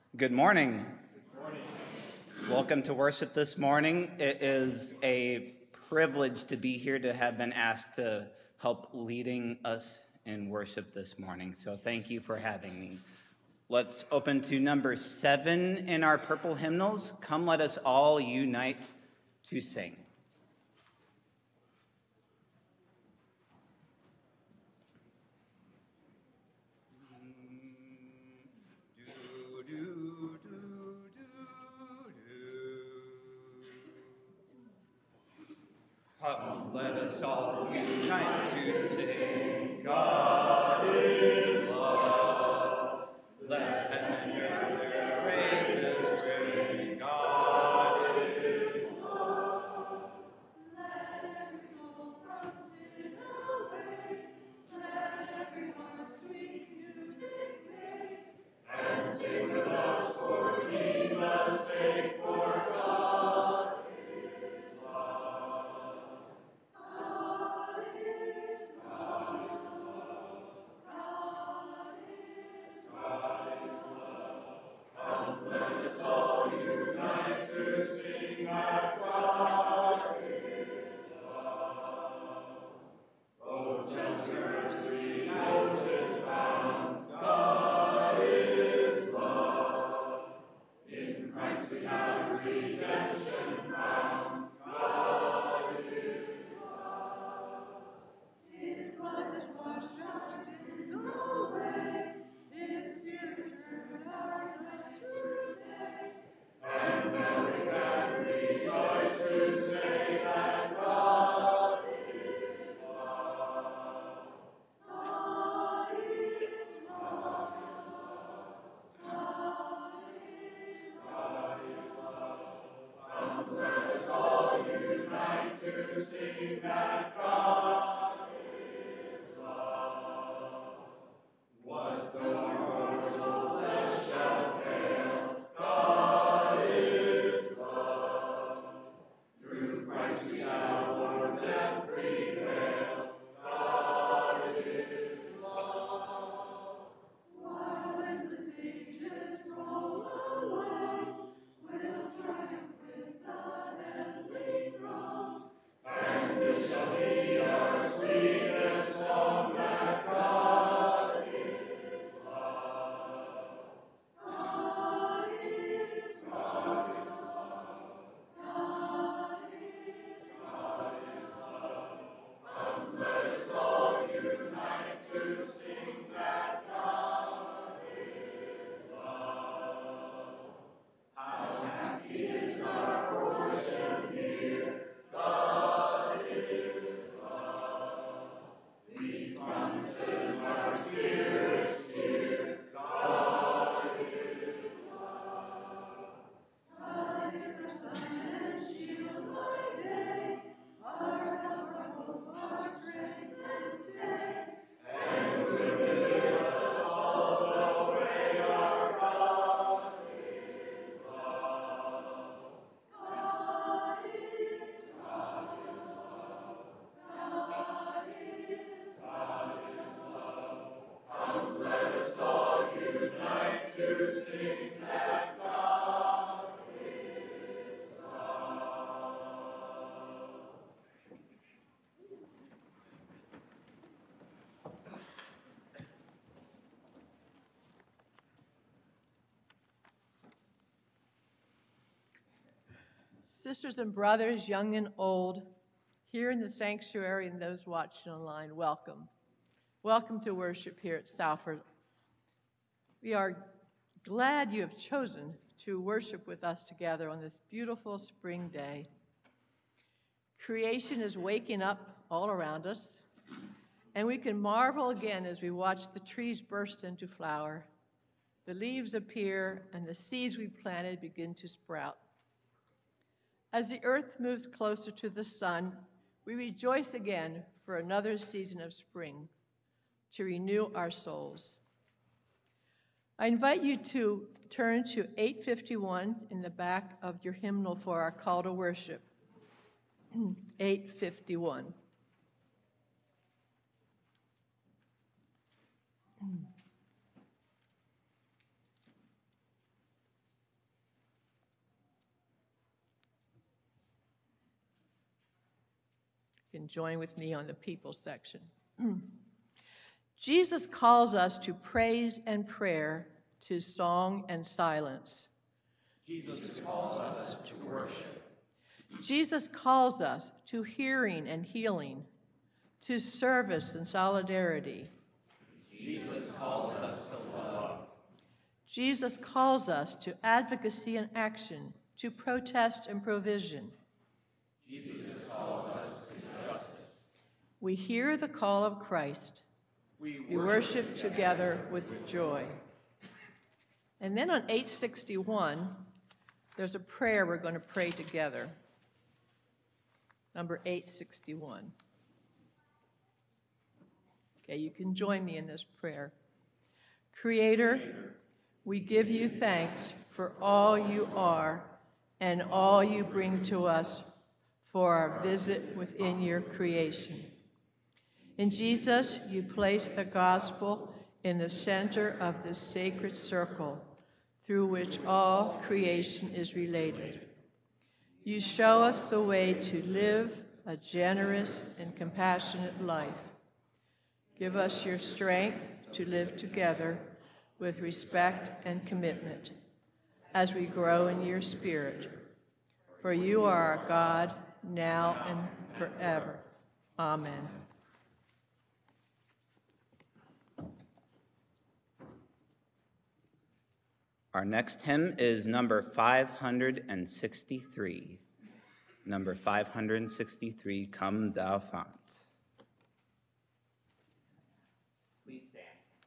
Good morning. Welcome to worship this morning. It is a privilege to be here, to have been asked to help leading us in worship this morning. So thank you for having me. Let's open to number 7 in our purple hymnals. Come, let us all unite to sing. Come, let us all unite to sing. God is love. Let heaven hear their praises ring. God is love. Let every soul from sin awake. Let every heart sweet music make. And sing with us for Jesus' sake, for God is love. God is love. God is love. Come, let us all unite to sing that God is love. Oh, gentle sweet notes is found, God is love. In Christ we have redemption found, God is love. His blood has washed our sins away, His Spirit turned our night to day, and now we can rejoice to say that God is love. God is love. God is love. Come, let us all unite to sing that God is love. What though our mortal flesh shall fail, God is love. Through Christ we shall o'er death prevail, God is love. While endless ages roll away, we'll triumph with the heavenly throne, and this shall be our sweetest song, that God is love. God is love. God is love. Come, let us all unite to sing that God is love. How happy is our portion here, God is love. These promises our spirits cheer, God is love. God is our sun and shield by day, our help, our hope, our strength and stay. And with us all the way, our God is love. God is love. God is love. Come, let us all unite to sing that God is love. Sisters and brothers, young and old, here in the sanctuary and those watching online, welcome. Welcome to worship here at Salford. We are glad you have chosen to worship with us together on this beautiful spring day. Creation is waking up all around us, and we can marvel again as we watch the trees burst into flower, the leaves appear, and the seeds we planted begin to sprout. As the earth moves closer to the sun, we rejoice again for another season of spring to renew our souls. I invite you to turn to 851 in the back of your hymnal for our call to worship. 851. You can join with me on the people section. Jesus calls us to praise and prayer, to song and silence. Jesus calls us to worship. Jesus calls us to hearing and healing, to service and solidarity. Jesus calls us to love. Jesus calls us to advocacy and action, to protest and provision. Jesus calls us to justice. We hear the call of Christ. We worship together with joy. And then on 861, there's a prayer we're going to pray together. Number 861. Okay, you can join me in this prayer. Creator, we give you thanks for all you are and all you bring to us for our visit within your creation. In Jesus, you place the gospel in the center of this sacred circle through which all creation is related. You show us the way to live a generous and compassionate life. Give us your strength to live together with respect and commitment as we grow in your spirit. For you are our God, now and forever. Amen. Our next hymn is number 563. Number 563, Come Thou Fount. Please stand.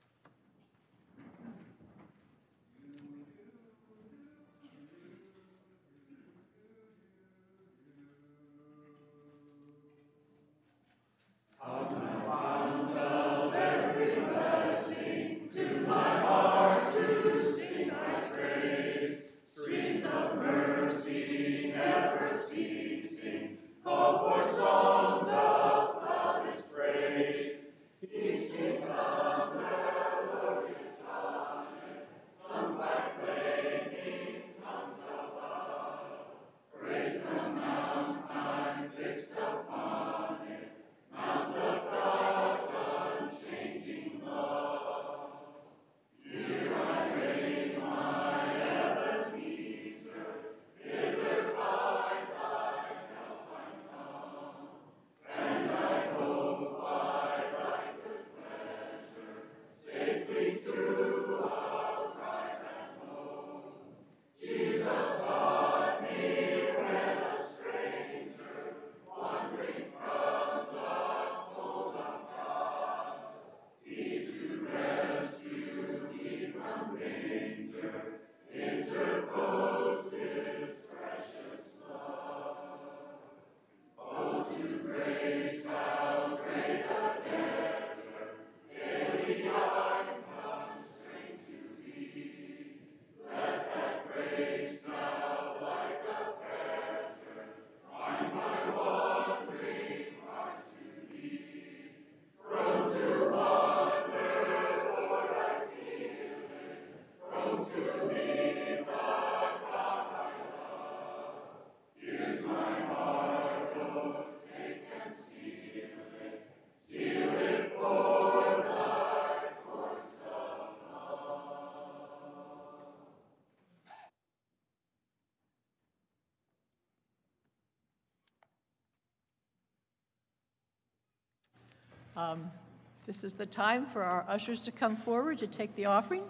This is the time for our ushers to come forward to take the offering.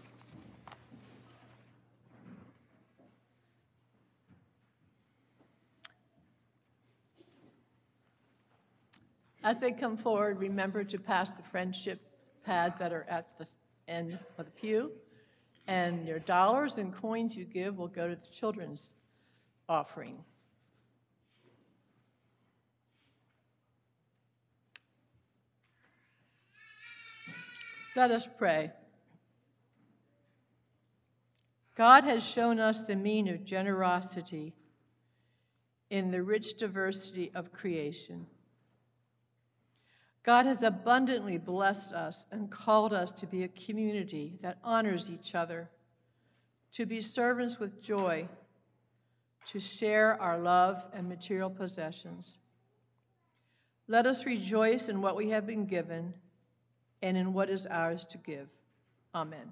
As they come forward, remember to pass the friendship pads that are at the end of the pew, and your dollars and coins you give will go to the children's offering. Let us pray. God has shown us the mean of generosity in the rich diversity of creation. God has abundantly blessed us and called us to be a community that honors each other, to be servants with joy, to share our love and material possessions. Let us rejoice in what we have been given and in what is ours to give. Amen.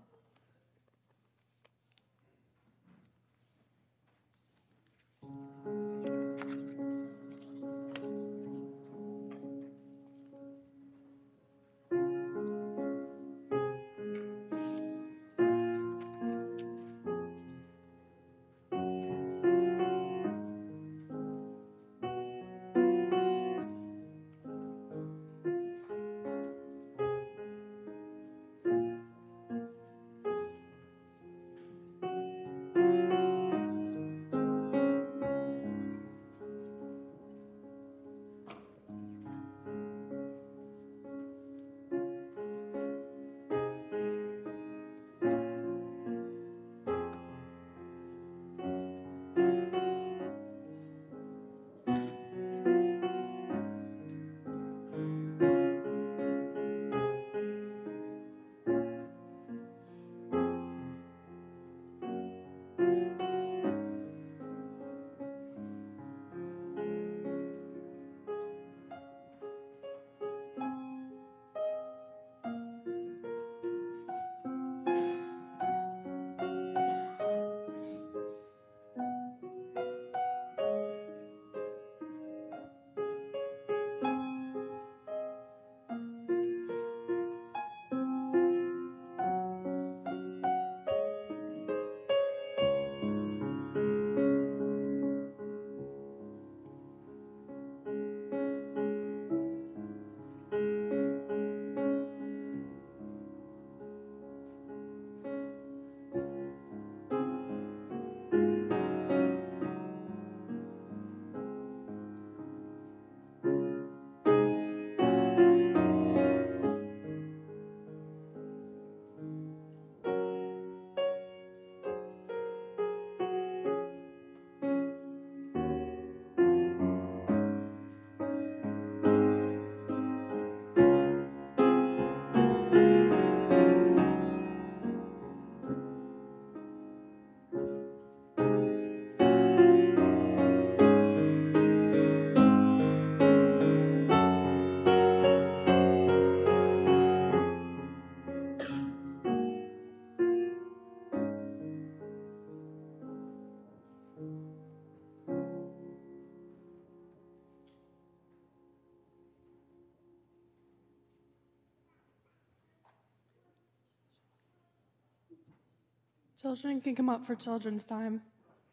Children can come up for children's time.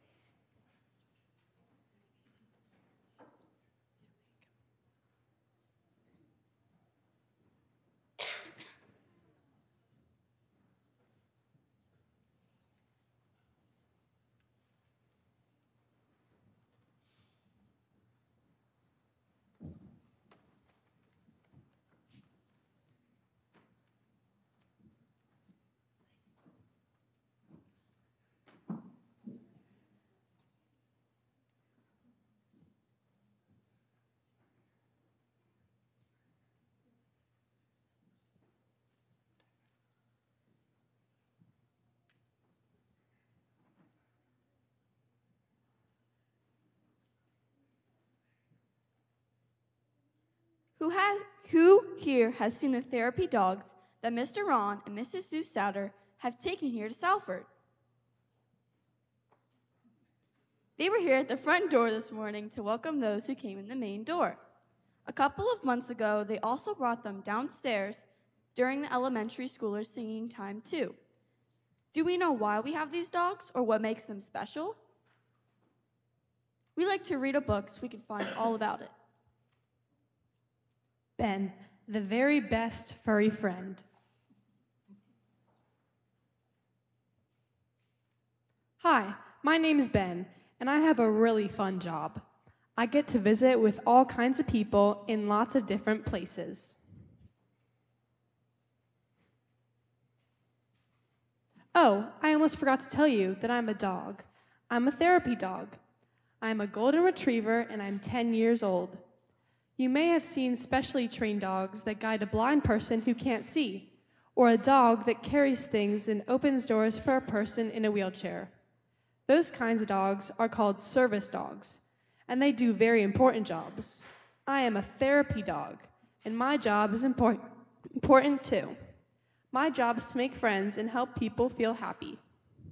Who here has seen the therapy dogs that Mr. Ron and Mrs. Sue Souter have taken here to Salford? They were here at the front door this morning to welcome those who came in the main door. A couple of months ago, they also brought them downstairs during the elementary schoolers' singing time, too. Do we know why we have these dogs or what makes them special? We like to read a book so we can find all about it. Ben, the very best furry friend. Hi, my name is Ben, and I have a really fun job. I get to visit with all kinds of people in lots of different places. Oh, I almost forgot to tell you that I'm a dog. I'm a therapy dog. I'm a golden retriever, and I'm 10 years old. You may have seen specially trained dogs that guide a blind person who can't see, or a dog that carries things and opens doors for a person in a wheelchair. Those kinds of dogs are called service dogs, and they do very important jobs. I am a therapy dog, and my job is important too. My job is to make friends and help people feel happy.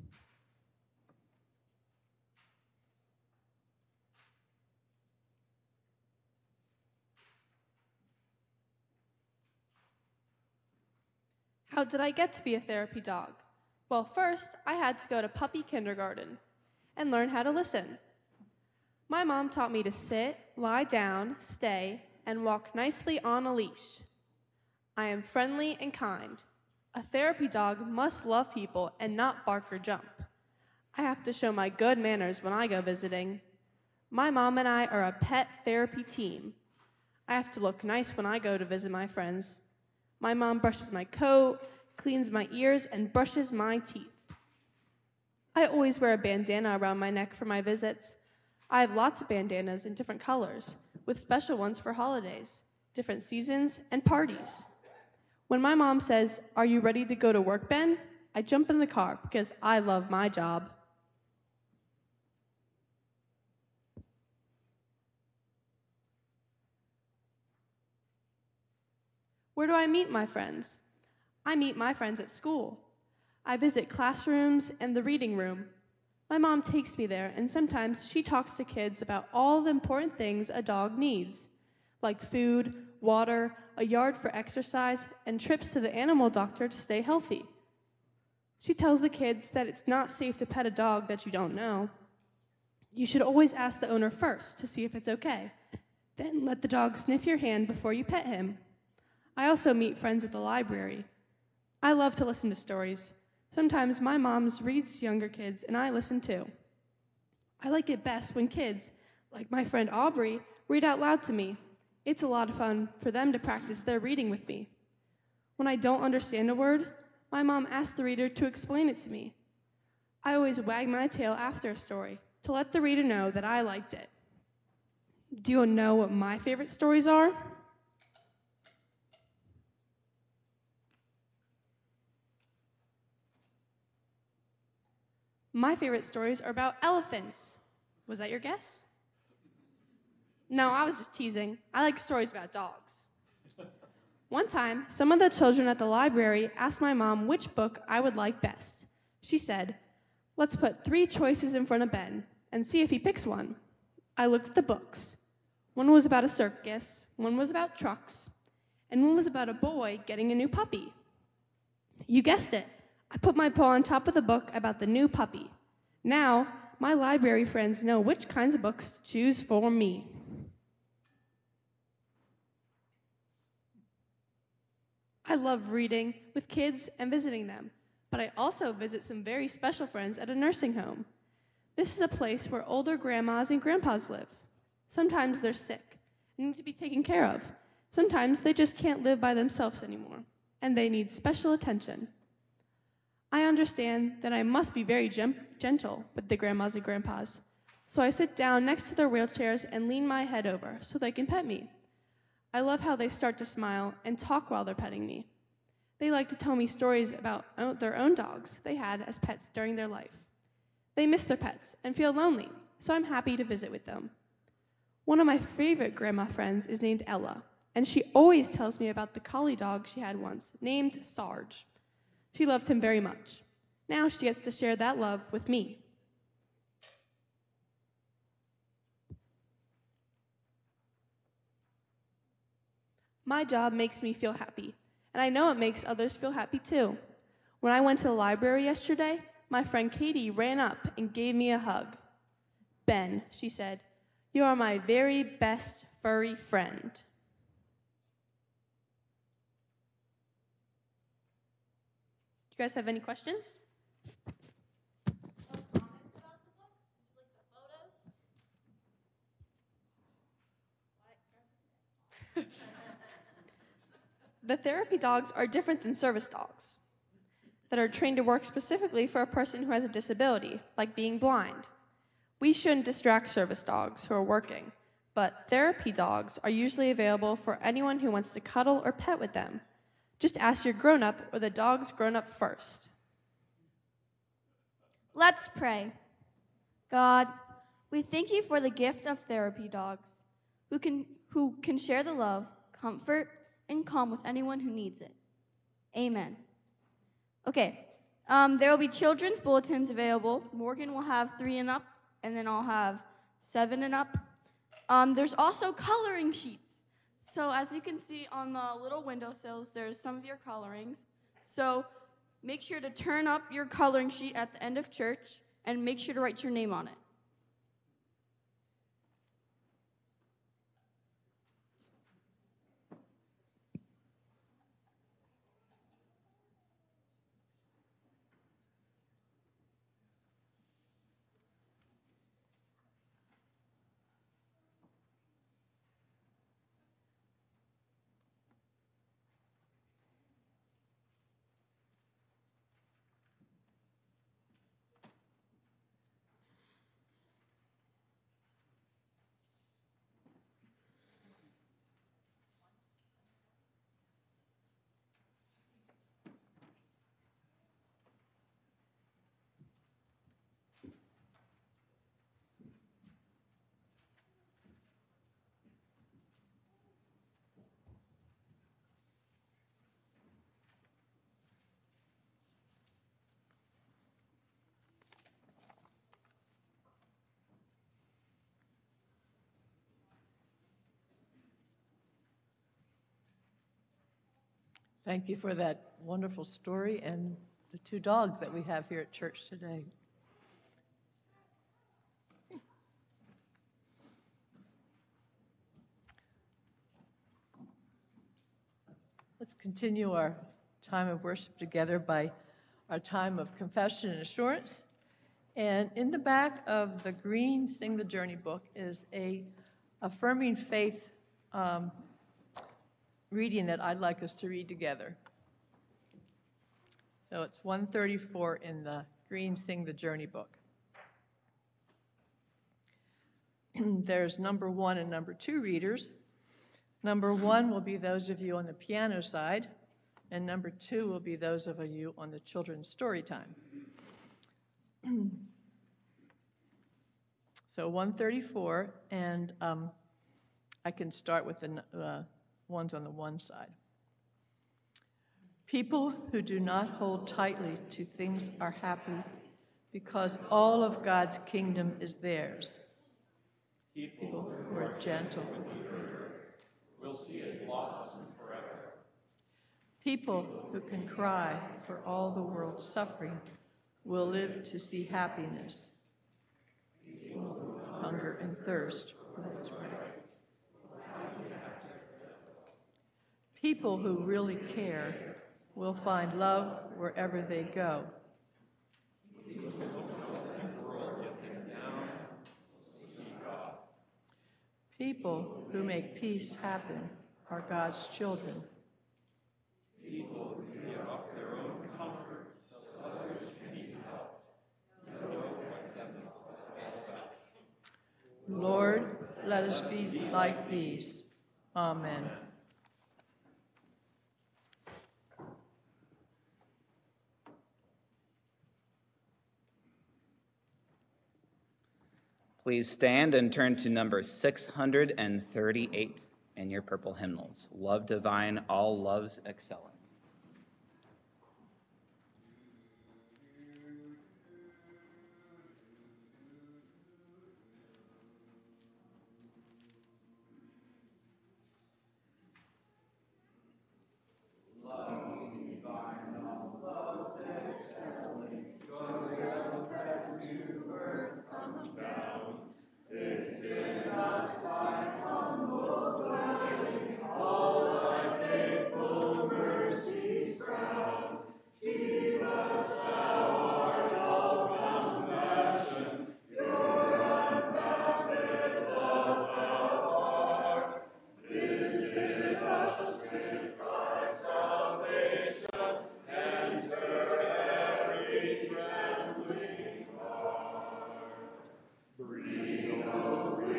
How did I get to be a therapy dog? Well, first, I had to go to puppy kindergarten and learn how to listen. My mom taught me to sit, lie down, stay, and walk nicely on a leash. I am friendly and kind. A therapy dog must love people and not bark or jump. I have to show my good manners when I go visiting. My mom and I are a pet therapy team. I have to look nice when I go to visit my friends. My mom brushes my coat, cleans my ears, and brushes my teeth. I always wear a bandana around my neck for my visits. I have lots of bandanas in different colors, with special ones for holidays, different seasons, and parties. When my mom says, "Are you ready to go to work, Ben?" I jump in the car because I love my job. Where do I meet my friends? I meet my friends at school. I visit classrooms and the reading room. My mom takes me there, and sometimes she talks to kids about all the important things a dog needs, like food, water, a yard for exercise, and trips to the animal doctor to stay healthy. She tells the kids that it's not safe to pet a dog that you don't know. You should always ask the owner first to see if it's okay. Then let the dog sniff your hand before you pet him. I also meet friends at the library. I love to listen to stories. Sometimes my mom reads younger kids, and I listen too. I like it best when kids, like my friend Aubrey, read out loud to me. It's a lot of fun for them to practice their reading with me. When I don't understand a word, my mom asks the reader to explain it to me. I always wag my tail after a story to let the reader know that I liked it. Do you know what my favorite stories are? My favorite stories are about elephants. Was that your guess? No, I was just teasing. I like stories about dogs. One time, some of the children at the library asked my mom which book I would like best. She said, "Let's put 3 choices in front of Ben and see if he picks one." I looked at the books. One was about a circus, one was about trucks, and one was about a boy getting a new puppy. You guessed it. I put my paw on top of the book about the new puppy. Now, my library friends know which kinds of books to choose for me. I love reading with kids and visiting them, but I also visit some very special friends at a nursing home. This is a place where older grandmas and grandpas live. Sometimes they're sick and need to be taken care of. Sometimes they just can't live by themselves anymore, and they need special attention. I understand that I must be very gentle with the grandmas and grandpas, so I sit down next to their wheelchairs and lean my head over so they can pet me. I love how they start to smile and talk while they're petting me. They like to tell me stories about their own dogs they had as pets during their life. They miss their pets and feel lonely, so I'm happy to visit with them. One of my favorite grandma friends is named Ella, and she always tells me about the collie dog she had once, named Sarge. She loved him very much. Now she gets to share that love with me. My job makes me feel happy, and I know it makes others feel happy too. When I went to the library yesterday, my friend Katie ran up and gave me a hug. "Ben," she said, "you are my very best furry friend." You guys have any questions? The therapy dogs are different than service dogs that are trained to work specifically for a person who has a disability, like being blind. We shouldn't distract service dogs who are working, but therapy dogs are usually available for anyone who wants to cuddle or pet with them. Just ask your grown-up or the dog's grown-up first. Let's pray. God, we thank you for the gift of therapy dogs, who can share the love, comfort, and calm with anyone who needs it. Amen. Okay, there will be children's bulletins available. Morgan will have 3 and up, and then I'll have 7 and up. There's also coloring sheets. So as you can see on the little windowsills, there's some of your colorings. So make sure to turn up your coloring sheet at the end of church, and make sure to write your name on it. Thank you for that wonderful story and the 2 dogs that we have here at church today. Let's continue our time of worship together by our time of confession and assurance. And in the back of the green Sing the Journey book is a affirming faith reading that I'd like us to read together. So it's 134 in the green Sing the Journey book. There's number 1 and number 2 readers. Number 1 will be those of you on the piano side, and number 2 will be those of you on the children's story time. So 134, and I can start with the ones on the one side. People who do not hold tightly to things are happy because all of God's kingdom is theirs. People who are gentle will see it blossom forever. People who can cry for all the world's suffering will live to see happiness. People who hunger and thirst for what is right. People who really care will find love wherever they go. People who make peace happen are God's children. People who give up their own comfort so others can be helped. Know what heaven is all about. Lord, let us be like these. Amen. Please stand and turn to number 638 in your purple hymnals. Love divine, all loves excelling. Breathe, O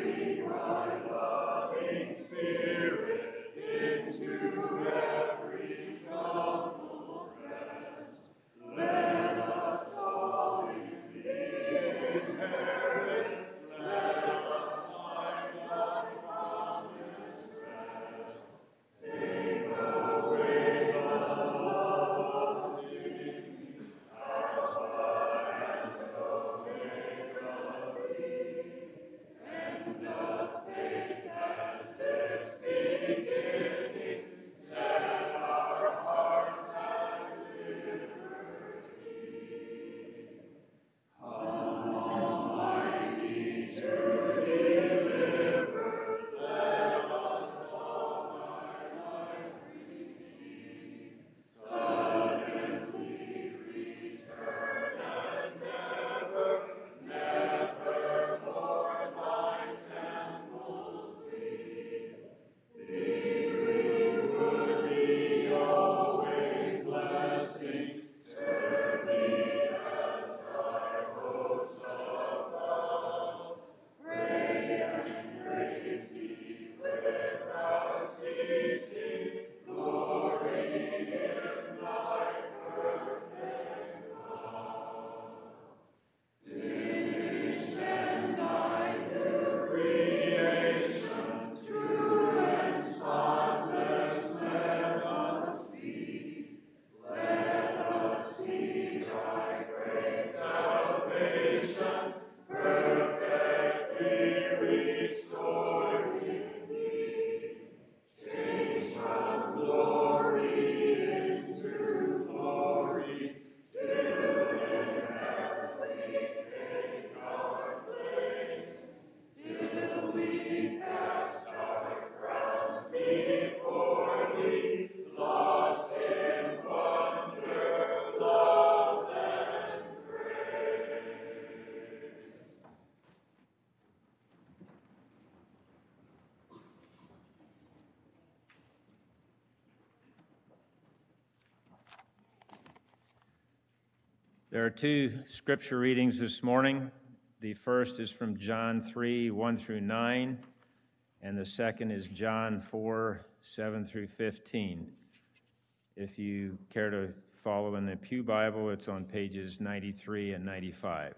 There are two scripture readings this morning. The first is from John 3, 1 through 9, and the second is John 4, 7 through 15. If you care to follow in the Pew Bible, it's on pages 93 and 95.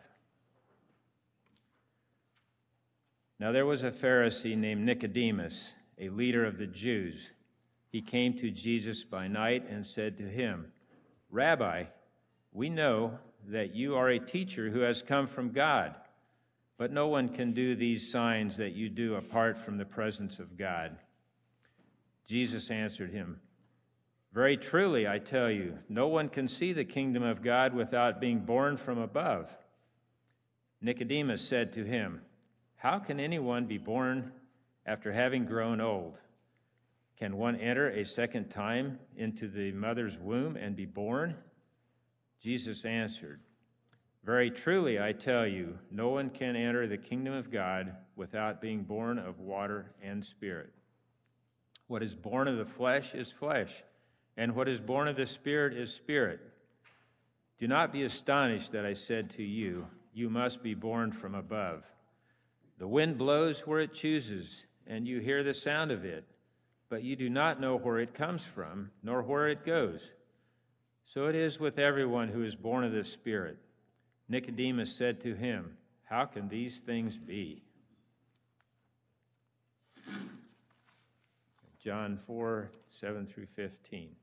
Now there was a Pharisee named Nicodemus, a leader of the Jews. He came to Jesus by night and said to him, "Rabbi, we know that you are a teacher who has come from God, but no one can do these signs that you do apart from the presence of God." Jesus answered him, "Very truly, I tell you, no one can see the kingdom of God without being born from above." Nicodemus said to him, "How can anyone be born after having grown old? Can one enter a second time into the mother's womb and be born?" Jesus answered, "Very truly, I tell you, no one can enter the kingdom of God without being born of water and spirit. What is born of the flesh is flesh, and what is born of the Spirit is spirit. Do not be astonished that I said to you, you must be born from above. The wind blows where it chooses, and you hear the sound of it, but you do not know where it comes from, nor where it goes. So it is with everyone who is born of the Spirit." Nicodemus said to him, "How can these things be?" John 4, 7 through 15.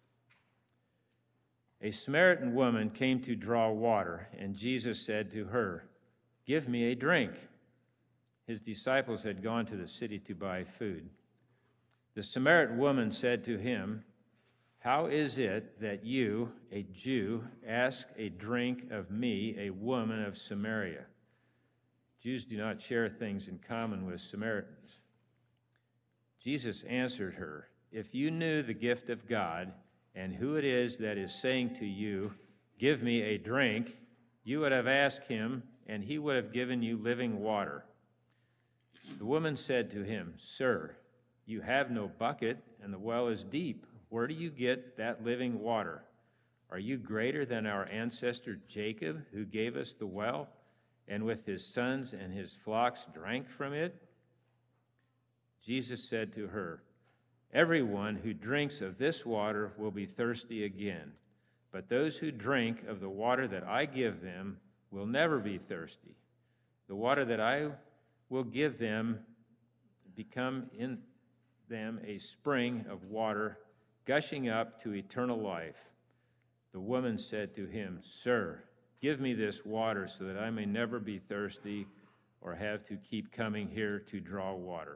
A Samaritan woman came to draw water, and Jesus said to her, "Give me a drink." His disciples had gone to the city to buy food. The Samaritan woman said to him, "How is it that you, a Jew, ask a drink of me, a woman of Samaria?" Jews do not share things in common with Samaritans. Jesus answered her, "If you knew the gift of God and who it is that is saying to you, 'Give me a drink,' you would have asked him, and he would have given you living water." The woman said to him, "Sir, you have no bucket, and the well is deep. Where do you get that living water? Are you greater than our ancestor Jacob, who gave us the well, and with his sons and his flocks drank from it?" Jesus said to her, "Everyone who drinks of this water will be thirsty again, but those who drink of the water that I give them will never be thirsty. The water that I will give them become in them a spring of water gushing up to eternal life." The woman said to him, "Sir, give me this water so that I may never be thirsty or have to keep coming here to draw water."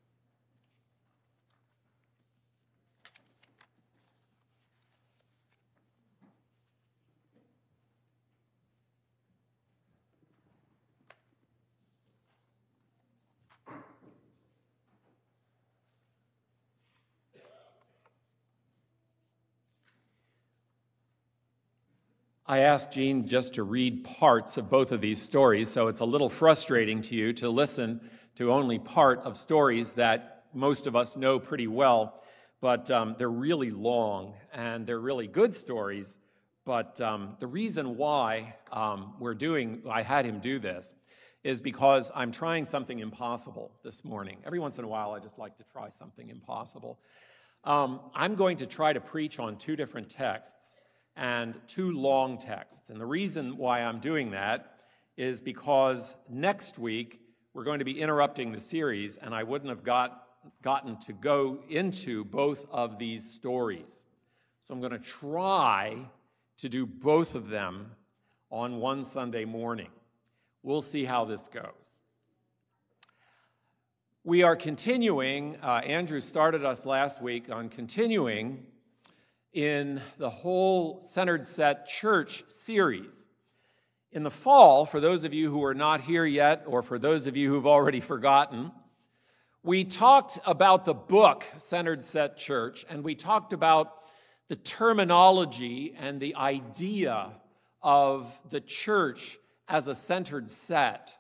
I asked Jean just to read parts of both of these stories, so it's a little frustrating to you to listen to only part of stories that most of us know pretty well, but they're really long and they're really good stories. But the reason why I had him do this is because I'm trying something impossible this morning. Every once in a while, I just like to try something impossible. I'm going to try to preach on two different texts and two long texts. And the reason why I'm doing that is because next week we're going to be interrupting the series, and I wouldn't have gotten to go into both of these stories. So I'm going to try to do both of them on one Sunday morning. We'll see how this goes. We are continuing, Andrew started us last week on continuing in the whole Centered Set Church series. In the fall, for those of you who are not here yet, or for those of you who've already forgotten, we talked about the book Centered Set Church, and we talked about the terminology and the idea of the church as a centered set.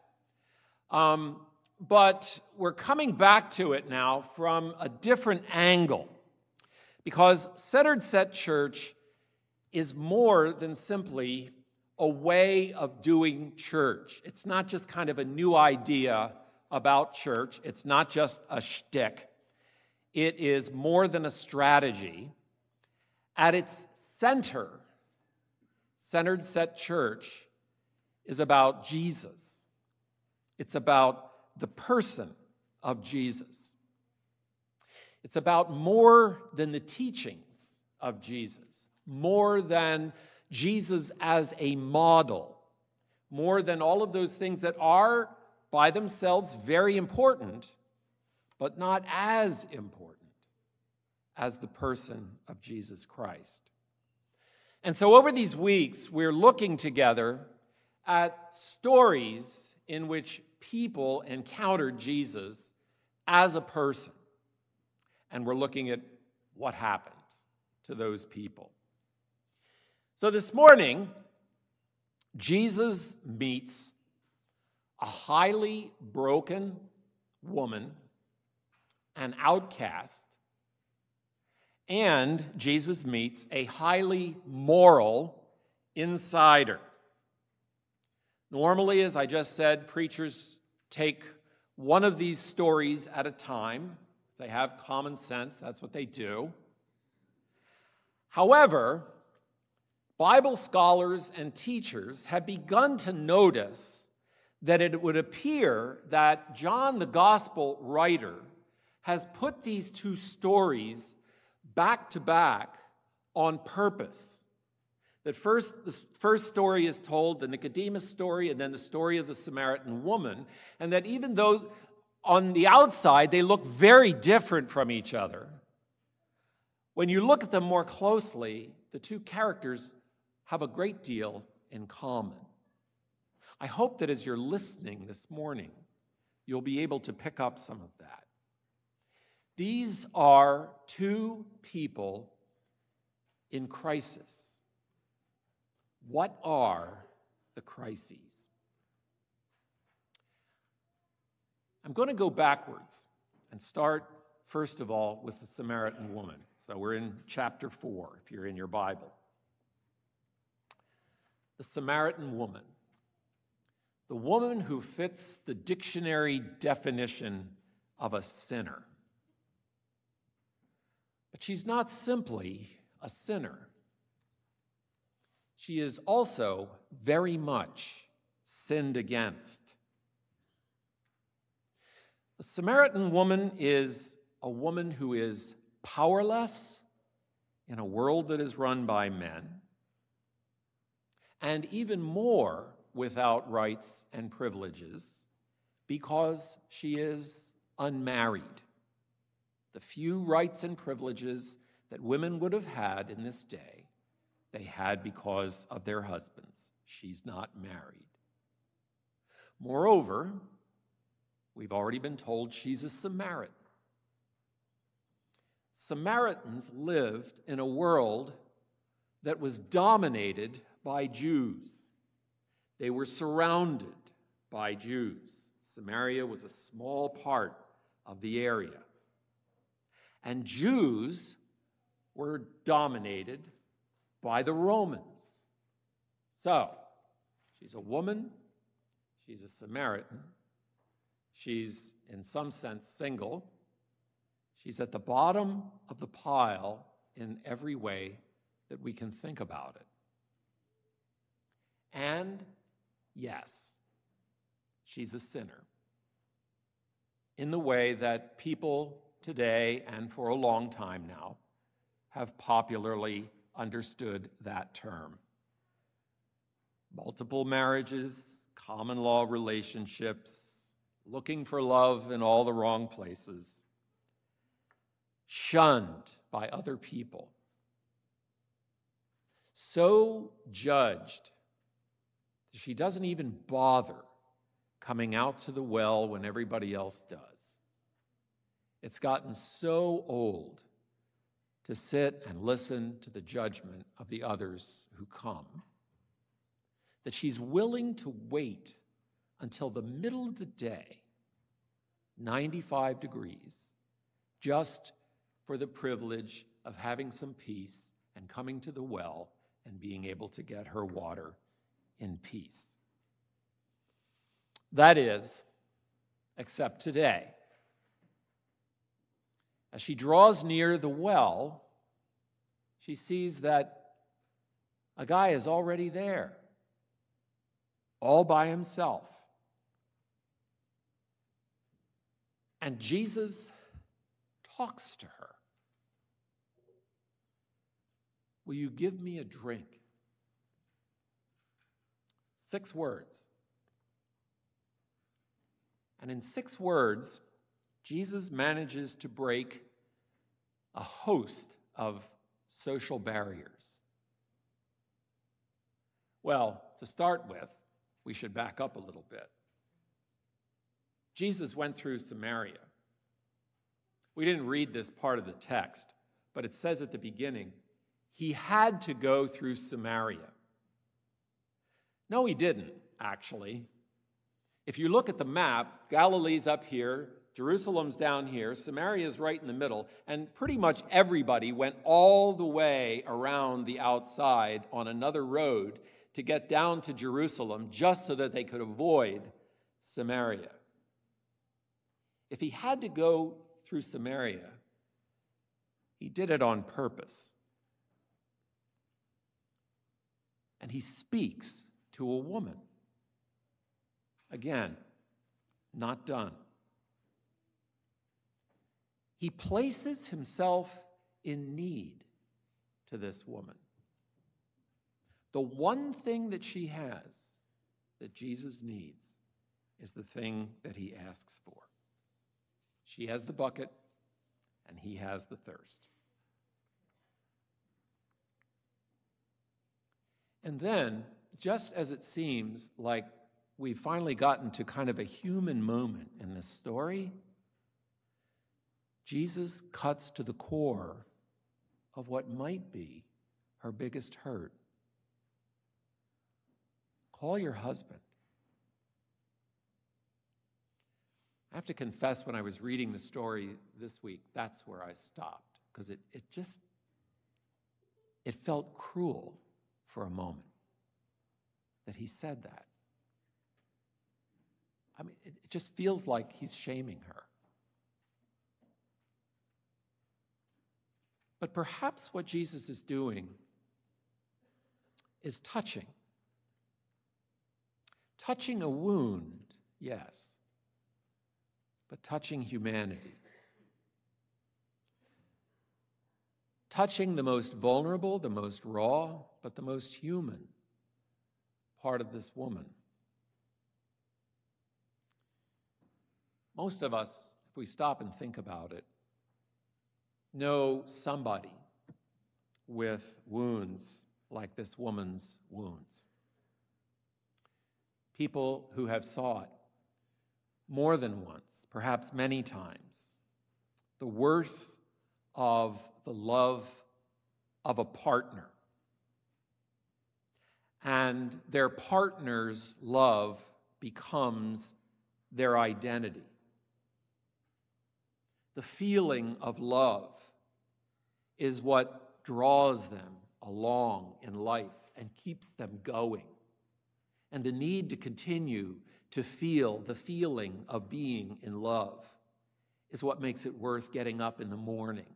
But we're coming back to it now from a different angle, because Centered Set Church is more than simply a way of doing church. It's not just kind of a new idea about church. It's not just a shtick. It is more than a strategy. At its center, Centered Set Church is about Jesus. It's about the person of Jesus. It's about more than the teachings of Jesus, more than Jesus as a model, more than all of those things that are by themselves very important, but not as important as the person of Jesus Christ. And so over these weeks, we're looking together at stories in which people encountered Jesus as a person. And we're looking at what happened to those people. So this morning, Jesus meets a highly broken woman, an outcast, and Jesus meets a highly moral insider. Normally, as I just said, preachers take one of these stories at a time. They have common sense, that's what they do. However, Bible scholars and teachers have begun to notice that it would appear that John, the gospel writer, has put these two stories back to back on purpose. That the first story is told, the Nicodemus story, and then the story of the Samaritan woman, and that even though on the outside they look very different from each other, when you look at them more closely, the two characters have a great deal in common. I hope that as you're listening this morning, you'll be able to pick up some of that. These are two people in crisis. What are the crises? I'm going to go backwards and start, first of all, with the Samaritan woman. So we're in chapter 4, if you're in your Bible. The Samaritan woman. The woman who fits the dictionary definition of a sinner. But she's not simply a sinner. She is also very much sinned against. The Samaritan woman is a woman who is powerless in a world that is run by men, and even more without rights and privileges because she is unmarried. The few rights and privileges that women would have had in this day, they had because of their husbands. She's not married. Moreover, we've already been told she's a Samaritan. Samaritans lived in a world that was dominated by Jews. They were surrounded by Jews. Samaria was a small part of the area. And Jews were dominated by the Romans. So, she's a woman, she's a Samaritan, she's in some sense single, she's at the bottom of the pile in every way that we can think about it. And yes, she's a sinner in the way that people today and for a long time now have popularly understood that term. Multiple marriages, common law relationships, looking for love in all the wrong places, shunned by other people, so judged that she doesn't even bother coming out to the well when everybody else does. It's gotten so old to sit and listen to the judgment of the others who come that she's willing to wait until the middle of the day, 95 degrees, just for the privilege of having some peace and coming to the well and being able to get her water in peace. That is, except today. As she draws near the well, she sees that a guy is already there, all by himself. And Jesus talks to her. Will you give me a drink? 6 words. And in 6 words, Jesus manages to break a host of social barriers. Well, to start with, we should back up a little bit. Jesus went through Samaria. We didn't read this part of the text, but it says at the beginning, he had to go through Samaria. No, he didn't, actually. If you look at the map, Galilee's up here, Jerusalem's down here, Samaria's right in the middle, and pretty much everybody went all the way around the outside on another road to get down to Jerusalem just so that they could avoid Samaria. If he had to go through Samaria, he did it on purpose. And he speaks to a woman. Again, not done. He places himself in need to this woman. The one thing that she has that Jesus needs is the thing that he asks for. She has the bucket, and he has the thirst. And then, just as it seems like we've finally gotten to kind of a human moment in this story, Jesus cuts to the core of what might be her biggest hurt. Call your husband. I have to confess, when I was reading the story this week, that's where I stopped, because it felt cruel for a moment that he said that. I mean, it just feels like he's shaming her. But perhaps what Jesus is doing is touching. Touching a wound, yes, but touching humanity. Touching the most vulnerable, the most raw, but the most human part of this woman. Most of us, if we stop and think about it, know somebody with wounds like this woman's wounds. People who have sought more than once, perhaps many times, the worth of the love of a partner. And their partner's love becomes their identity. The feeling of love is what draws them along in life and keeps them going. And the need to continue to feel the feeling of being in love is what makes it worth getting up in the morning.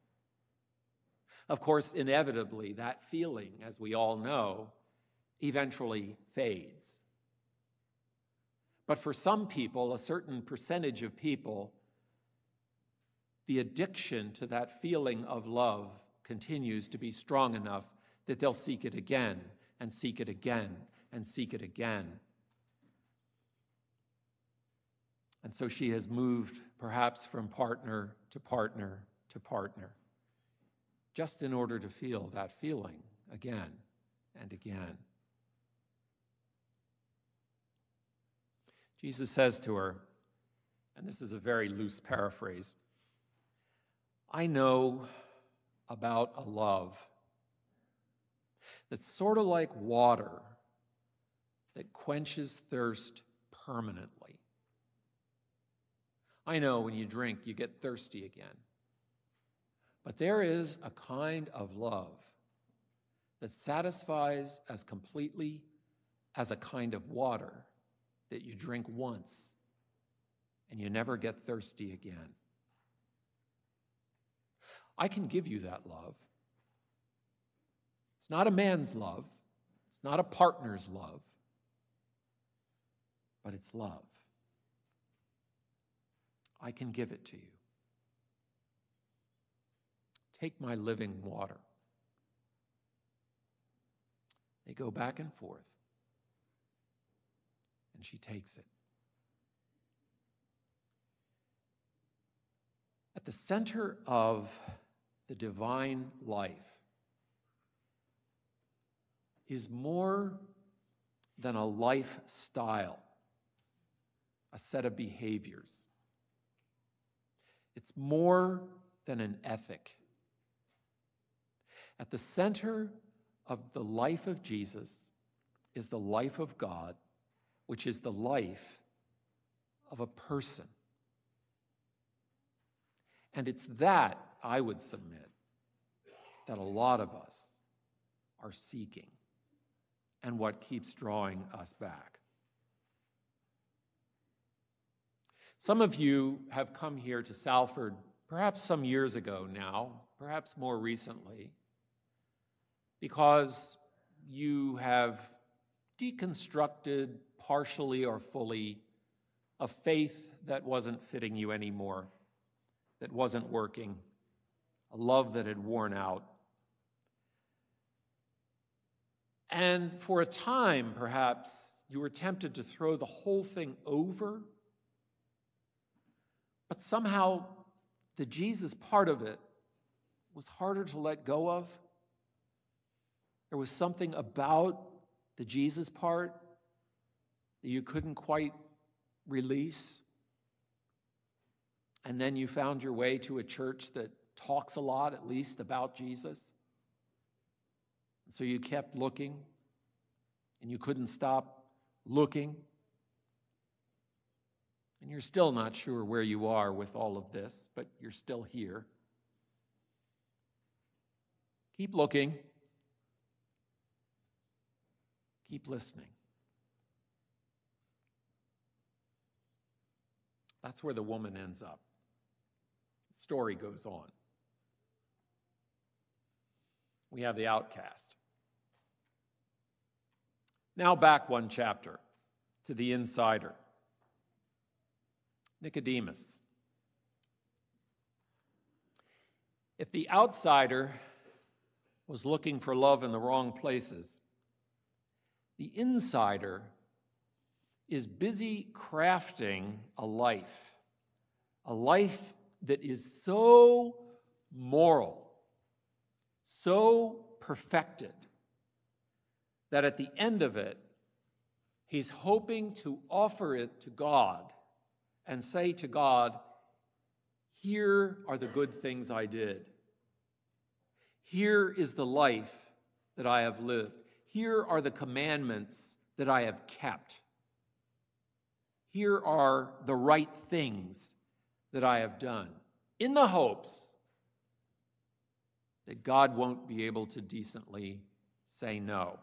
Of course, inevitably, that feeling, as we all know, eventually fades. But for some people, a certain percentage of people, the addiction to that feeling of love continues to be strong enough that they'll seek it again and seek it again and seek it again And so she has moved perhaps from partner to partner to partner, just in order to feel that feeling again and again. Jesus says to her, and this is a very loose paraphrase, I know about a love that's sort of like water that quenches thirst permanently. I know when you drink, you get thirsty again. But there is a kind of love that satisfies as completely as a kind of water that you drink once and you never get thirsty again. I can give you that love. It's not a man's love. It's not a partner's love. But it's love. I can give it to you. Take my living water. They go back and forth, and she takes it. At the center of the divine life is more than a lifestyle, a set of behaviors. It's more than an ethic. At the center of the life of Jesus is the life of God, which is the life of a person. And it's that, I would submit, that a lot of us are seeking and what keeps drawing us back. Some of you have come here to Salford perhaps some years ago now, perhaps more recently, because you have deconstructed partially or fully a faith that wasn't fitting you anymore, that wasn't working, a love that had worn out. And for a time, perhaps, you were tempted to throw the whole thing over, but somehow the Jesus part of it was harder to let go of. There was something about the Jesus part that you couldn't quite release. And then you found your way to a church that talks a lot, at least, about Jesus. And so you kept looking, and you couldn't stop looking. And you're still not sure where you are with all of this, but you're still here. Keep looking. Keep listening. That's where the woman ends up. The story goes on. We have the outcast. Now back one chapter to the insider. Nicodemus. If the outsider was looking for love in the wrong places, the insider is busy crafting a life that is so moral, so perfected, that at the end of it, he's hoping to offer it to God and say to God, here are the good things I did. Here is the life that I have lived. Here are the commandments that I have kept. Here are the right things that I have done, in the hopes that God won't be able to decently say no.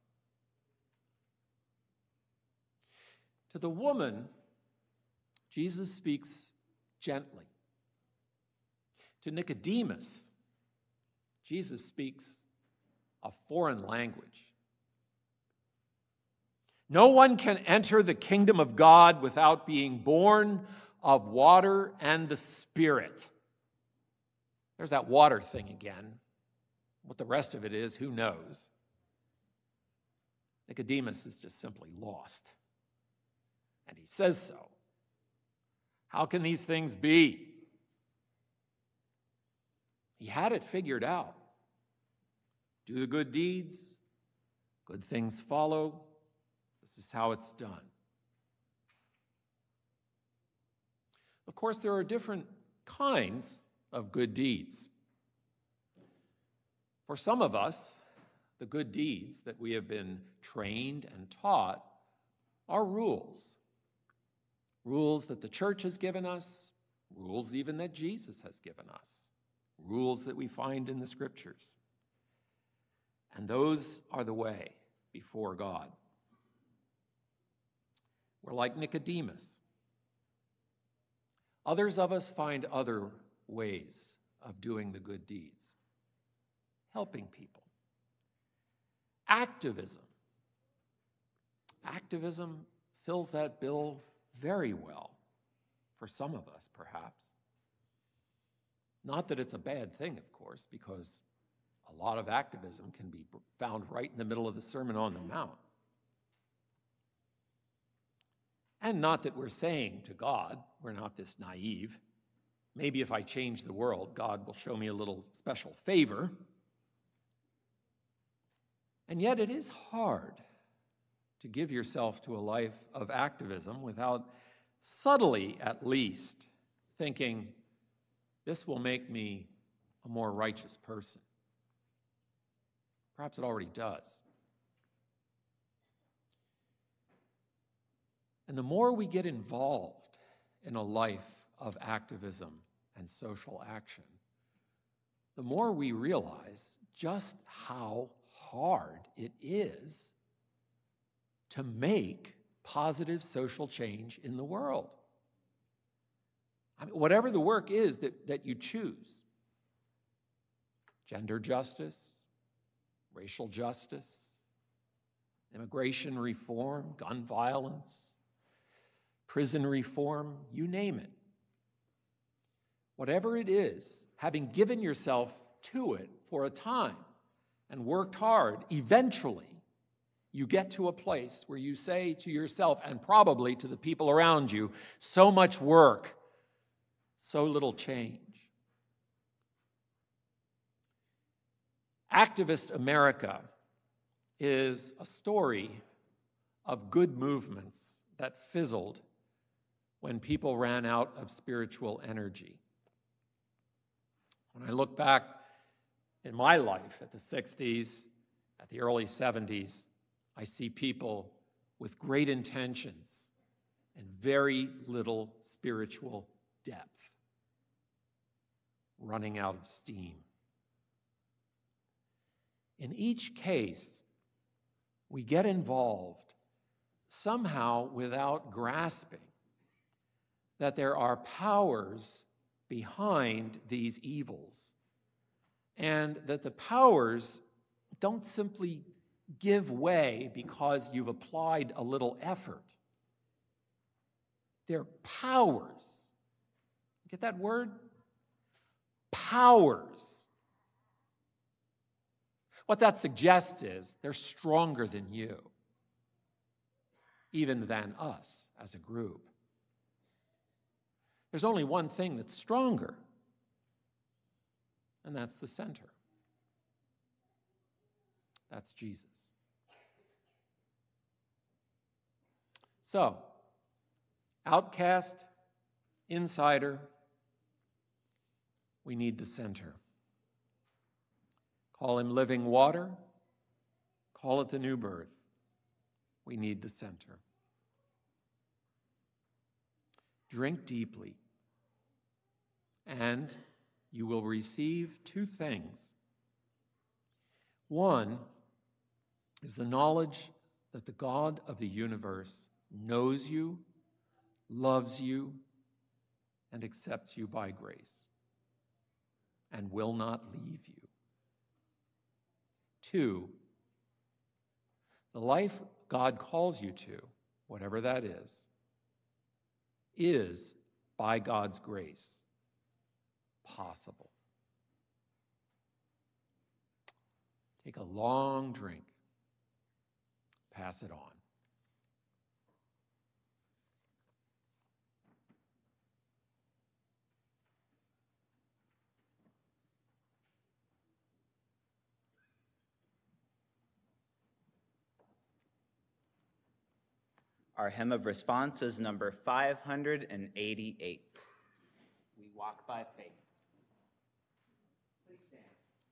To the woman, Jesus speaks gently. To Nicodemus, Jesus speaks a foreign language. No one can enter the kingdom of God without being born of water and the Spirit. There's that water thing again. What the rest of it is, who knows? Nicodemus is just simply lost. And he says so. How can these things be? He had it figured out. Do the good deeds, good things follow. This is how it's done. Of course, there are different kinds of good deeds. For some of us, the good deeds that we have been trained and taught are rules. Rules that the church has given us, rules even that Jesus has given us, rules that we find in the scriptures. And those are the way before God. We're like Nicodemus. Others of us find other ways of doing the good deeds, helping people. Activism. Activism fills that bill very well, for some of us, perhaps. Not that it's a bad thing, of course, because a lot of activism can be found right in the middle of the Sermon on the Mount. And not that we're saying to God, we're not this naive, maybe if I change the world, God will show me a little special favor. And yet it is hard to give yourself to a life of activism without subtly, at least, thinking, this will make me a more righteous person. Perhaps it already does. And the more we get involved in a life of activism and social action, the more we realize just how hard it is to make positive social change in the world. I mean, whatever the work is that you choose, gender justice, racial justice, immigration reform, gun violence, prison reform, you name it. Whatever it is, having given yourself to it for a time and worked hard, eventually you get to a place where you say to yourself and probably to the people around you, so much work, so little change. Activist America is a story of good movements that fizzled when people ran out of spiritual energy. When I look back in my life at the 60s, at the early 70s, I see people with great intentions and very little spiritual depth running out of steam. In each case, we get involved somehow without grasping that there are powers behind these evils, and that the powers don't simply give way because you've applied a little effort. They're powers. Get that word? Powers. What that suggests is they're stronger than you, even than us as a group. There's only one thing that's stronger, and that's the center. That's Jesus. So, outcast, insider, we need the center. Call him living water, call it the new birth. We need the center. Drink deeply, and you will receive two things. One is the knowledge that the God of the universe knows you, loves you, and accepts you by grace, and will not leave you. Two, the life God calls you to, whatever that is by God's grace possible. Take a long drink, pass it on. Our hymn of response is number 588. We walk by faith. Please stand.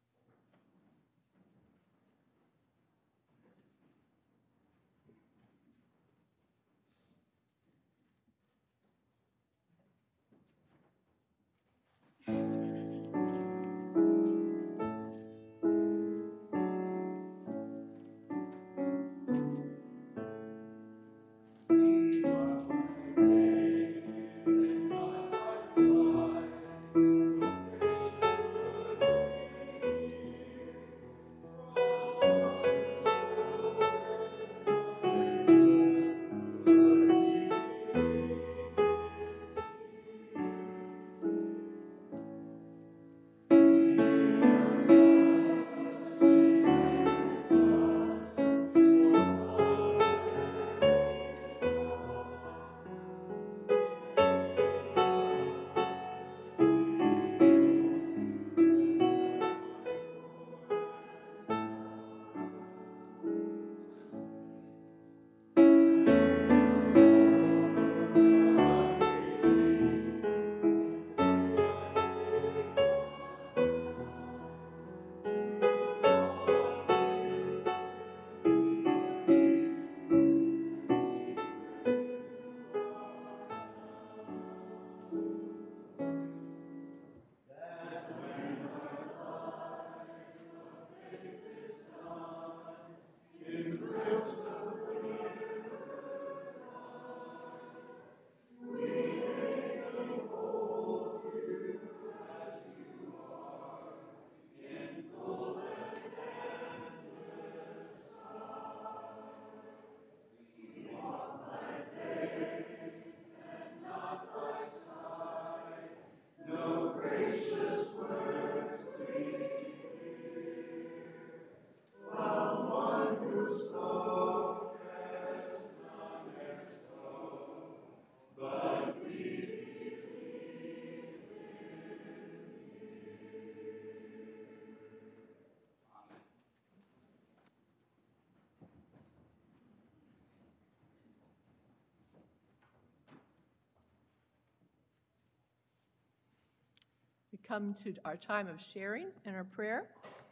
We come to our time of sharing and our prayer.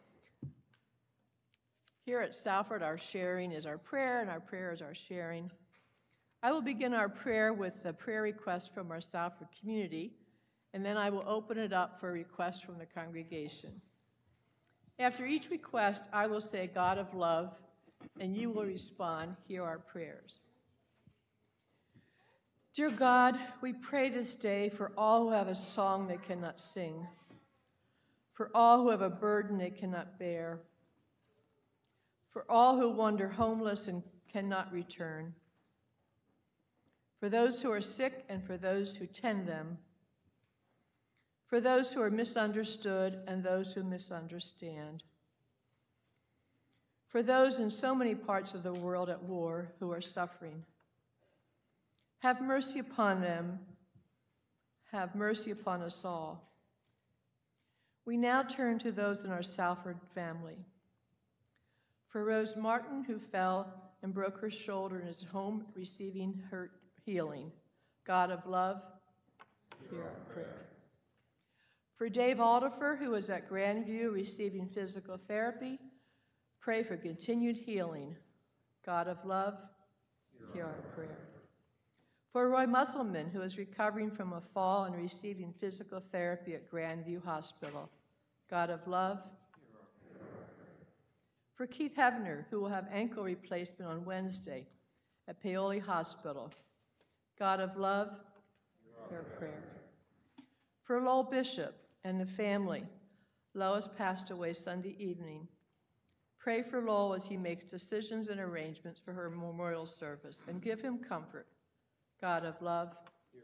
Here at Salford, our sharing is our prayer, and our prayer is our sharing. I will begin our prayer with the prayer request from our Salford community, and then I will open it up for requests from the congregation. After each request, I will say, God of love, and you will respond, hear our prayers. Dear God, we pray this day for all who have a song they cannot sing, for all who have a burden they cannot bear, for all who wander homeless and cannot return, for those who are sick and for those who tend them, for those who are misunderstood and those who misunderstand, for those in so many parts of the world at war who are suffering. Have mercy upon them. Have mercy upon us all. We now turn to those in our Salford family. For Rose Martin, who fell and broke her shoulder and is home receiving her healing, God of love, hear our prayer. For Dave Aldifer, who is at Grandview receiving physical therapy, pray for continued healing. God of love, hear our prayer. For Roy Musselman, who is recovering from a fall and receiving physical therapy at Grandview Hospital, God of love. For Keith Hevner, who will have ankle replacement on Wednesday at Paoli Hospital, God of love, hear our prayer. For Lowell Bishop and the family, Lois passed away Sunday evening. Pray for Lowell as he makes decisions and arrangements for her memorial service, and give him comfort. God of love.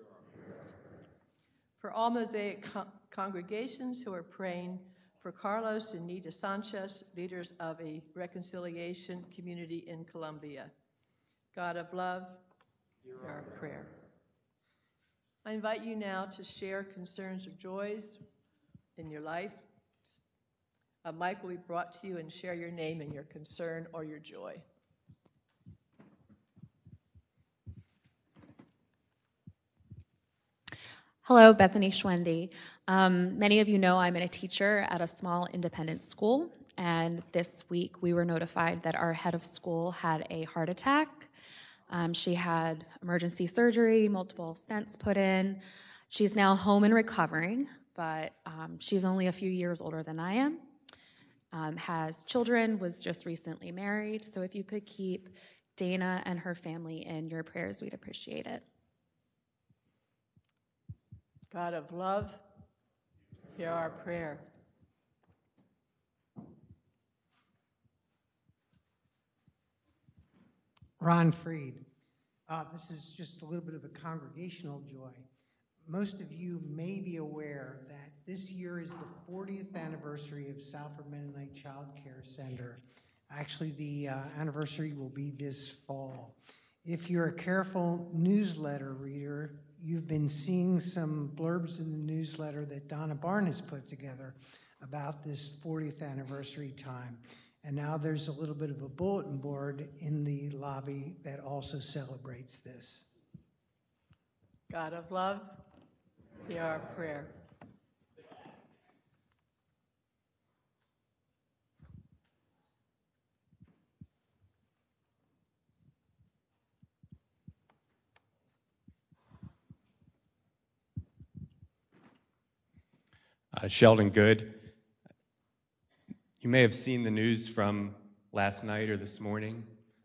For all Mosaic congregations who are praying for Carlos and Nita Sanchez, leaders of a reconciliation community in Colombia. God of love, hear our prayer. I invite you now to share concerns or joys in your life. A mic will be brought to you, and share your name and your concern or your joy. Hello, Bethany Schwendy. Many of you know I'm a teacher at a small independent school, and this week we were notified that our head of school had a heart attack. She had emergency surgery, multiple stents put in. She's now home and recovering, but she's only a few years older than I am, has children, was just recently married, so if you could keep Dana and her family in your prayers, we'd appreciate it. God of love, hear our prayer. Ron Freed. This is just a little bit of a congregational joy. Most of you may be aware that this year is the 40th anniversary of Salford Mennonite Child Care Center. Actually, the anniversary will be this fall. If you're a careful newsletter reader, you've been seeing some blurbs in the newsletter that Donna Barn has put together about this 40th anniversary time. And now there's a little bit of a bulletin board in the lobby that also celebrates this. God of love, hear our prayer. Sheldon Good. You may have seen the news from last night or this morning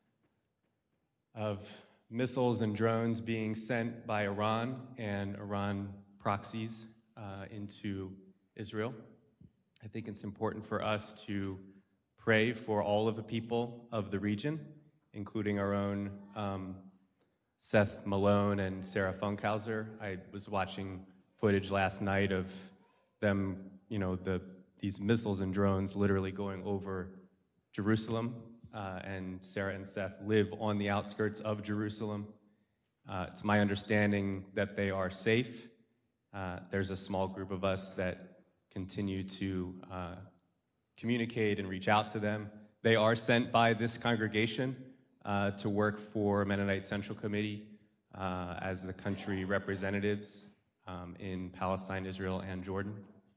of missiles and drones being sent by Iran and Iran proxies into Israel. I think it's important for us to pray for all of the people of the region, including our own Seth Malone and Sarah Funkhauser. I was watching footage last night of them, these missiles and drones literally going over Jerusalem, and Sarah and Seth live on the outskirts of Jerusalem. It's my understanding that they are safe. There's a small group of us that continue to communicate and reach out to them. They are sent by this congregation to work for Mennonite Central Committee as the country representatives in Palestine, Israel, and Jordan.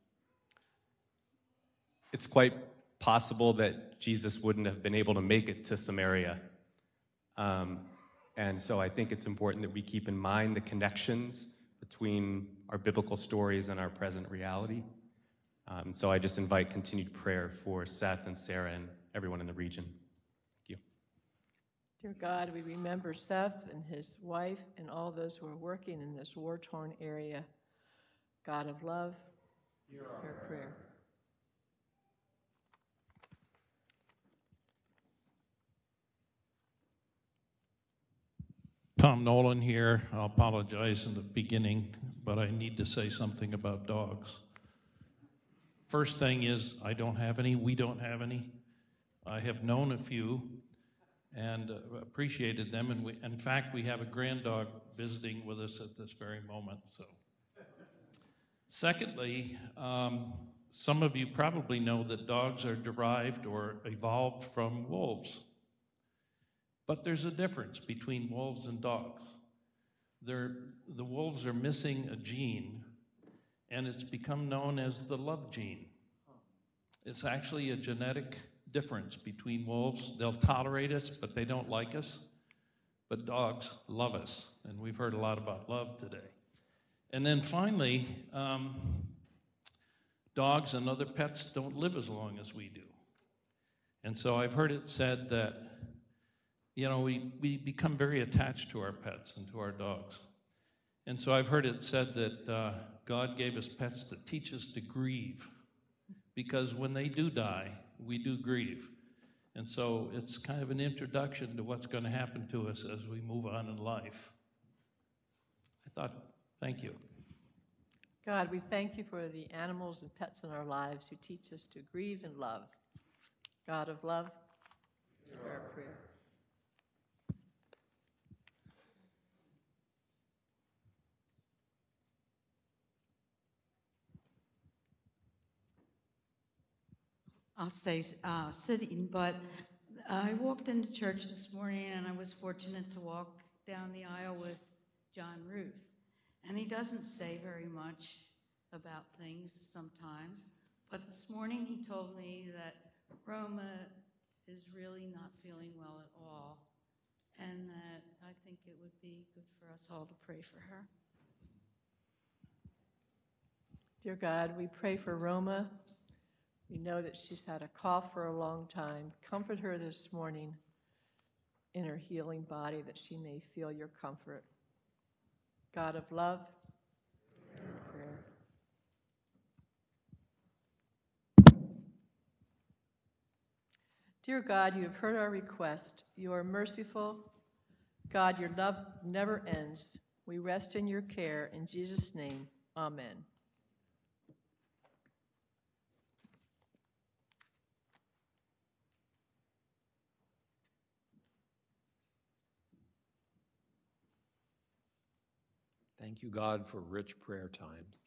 It's quite possible that Jesus wouldn't have been able to make it to Samaria. And so I think it's important that we keep in mind the connections between our biblical stories and our present reality. So I just invite continued prayer for Seth and Sarah and everyone in the region. Thank you. Dear God, we remember Seth and his wife and all those who are working in this war-torn area. God of love, hear our prayer. Tom Nolan here. I'll apologize in the beginning, but I need to say something about dogs. First thing is, I don't have any, we don't have any. I have known a few and appreciated them, and in fact, we have a grand dog visiting with us at this very moment. So, secondly, some of you probably know that dogs are derived or evolved from wolves. But there's a difference between wolves and dogs. The wolves are missing a gene, and it's become known as the love gene. It's actually a genetic difference between wolves. They'll tolerate us, but they don't like us. But dogs love us, and we've heard a lot about love today. And then finally, dogs and other pets don't live as long as we do. And so I've heard it said that we become very attached to our pets and to our dogs. And so I've heard it said that God gave us pets to teach us to grieve, because when they do die, we do grieve. And so it's kind of an introduction to what's going to happen to us as we move on in life. Thank you. God, we thank you for the animals and pets in our lives who teach us to grieve and love. God of love, hear our prayer. I'll stay sitting, but I walked into church this morning and I was fortunate to walk down the aisle with John Ruth. and he doesn't say very much about things sometimes. But this morning he told me that Roma is really not feeling well at all, and that I think it would be good for us all to pray for her. Dear God, we pray for Roma. We know that she's had a cough for a long time. Comfort her this morning in her healing body, that she may feel your comfort. God of love, prayer. Dear God, you have heard our request. You are merciful. God, your love never ends. We rest in your care. In Jesus' name, amen. Thank you, God, for rich prayer times.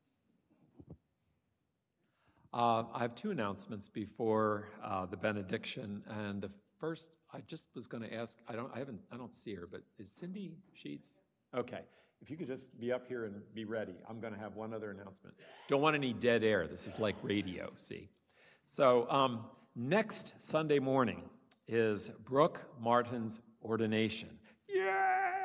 I have two announcements before the benediction, and the first, I just was going to ask. I don't see her, but is Cindy Sheets? Okay, if you could just be up here and be ready. I'm going to have one other announcement. Don't want any dead air. This is like radio. See, so next Sunday morning is Brooke Martin's ordination. Yay!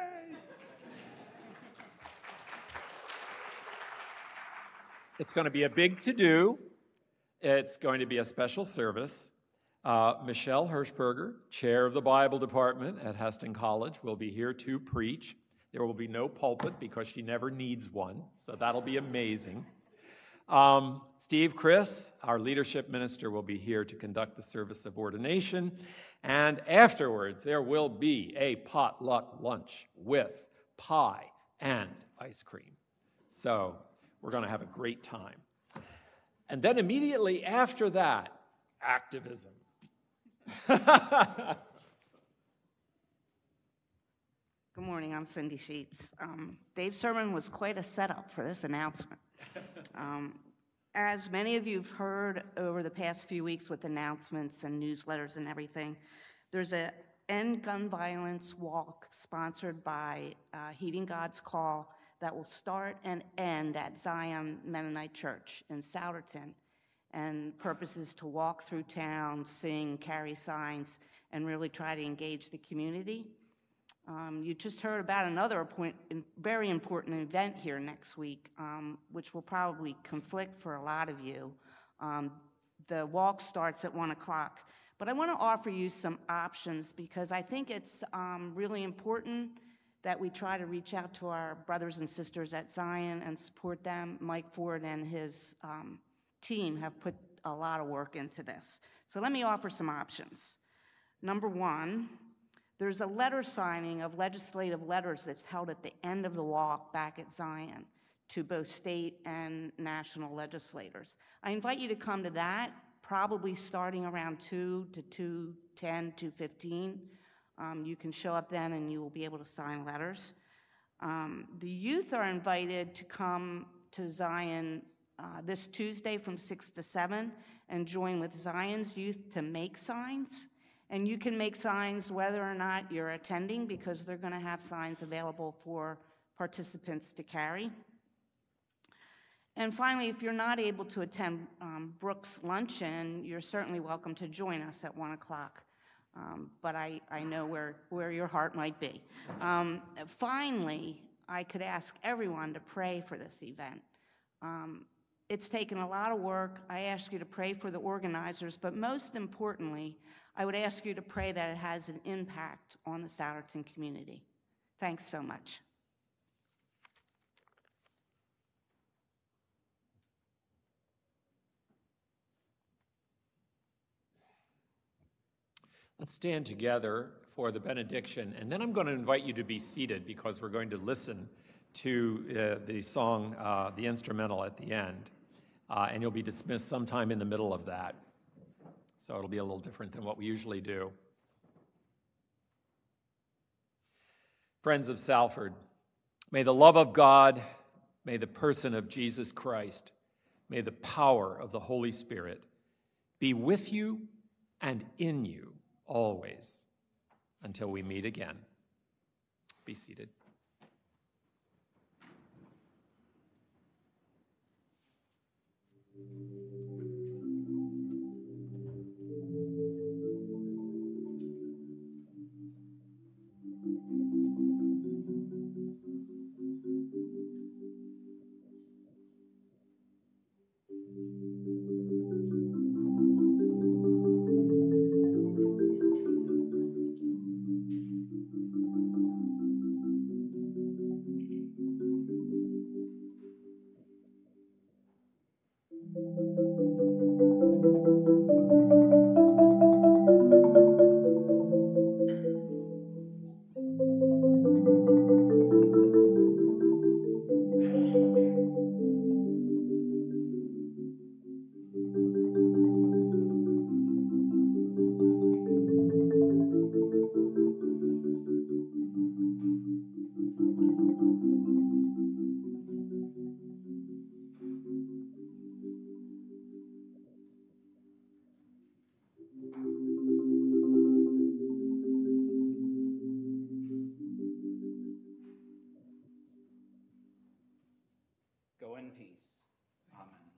It's going to be a big to-do. It's going to be a special service. Michelle Hirschberger, chair of the Bible department at Heston College, will be here to preach. There will be no pulpit because she never needs one, so that'll be amazing. Steve Chris, our leadership minister, will be here to conduct the service of ordination. And afterwards, there will be a potluck lunch with pie and ice cream. So we're going to have a great time. And then immediately after that, activism. Good morning, I'm Cindy Sheets. Dave's sermon was quite a setup for this announcement. As many of you have heard over the past few weeks with announcements and newsletters and everything, there's a End Gun Violence walk sponsored by Heeding God's Call that will start and end at Zion Mennonite Church in Souderton. And purpose is to walk through town, sing, carry signs, and really try to engage the community. You just heard about another very important event here next week, which will probably conflict for a lot of you. The walk starts at 1 o'clock. But I want to offer you some options because I think it's really important that we try to reach out to our brothers and sisters at Zion and support them. Mike Ford and his team have put a lot of work into this. So let me offer some options. Number one, there's a letter signing of legislative letters that's held at the end of the walk back at Zion to both state and national legislators. I invite you to come to that, probably starting around 2 to 2:10, 2:15. You can show up then and you will be able to sign letters. The youth are invited to come to Zion this Tuesday from 6 to 7 and join with Zion's youth to make signs. And you can make signs whether or not you're attending because they're going to have signs available for participants to carry. And finally, if you're not able to attend Brooke's luncheon, you're certainly welcome to join us at 1 o'clock. But I know where your heart might be. Finally, I could ask everyone to pray for this event. It's taken a lot of work. I ask you to pray for the organizers, but most importantly, I would ask you to pray that it has an impact on the Souderton community. Thanks so much. Let's stand together for the benediction, and then I'm going to invite you to be seated because we're going to listen to the song, the instrumental at the end, and you'll be dismissed sometime in the middle of that. So it'll be a little different than what we usually do. Friends of Salford, may the love of God, may the person of Jesus Christ, may the power of the Holy Spirit be with you and in you always until we meet again. Be seated. Go in peace. Amen.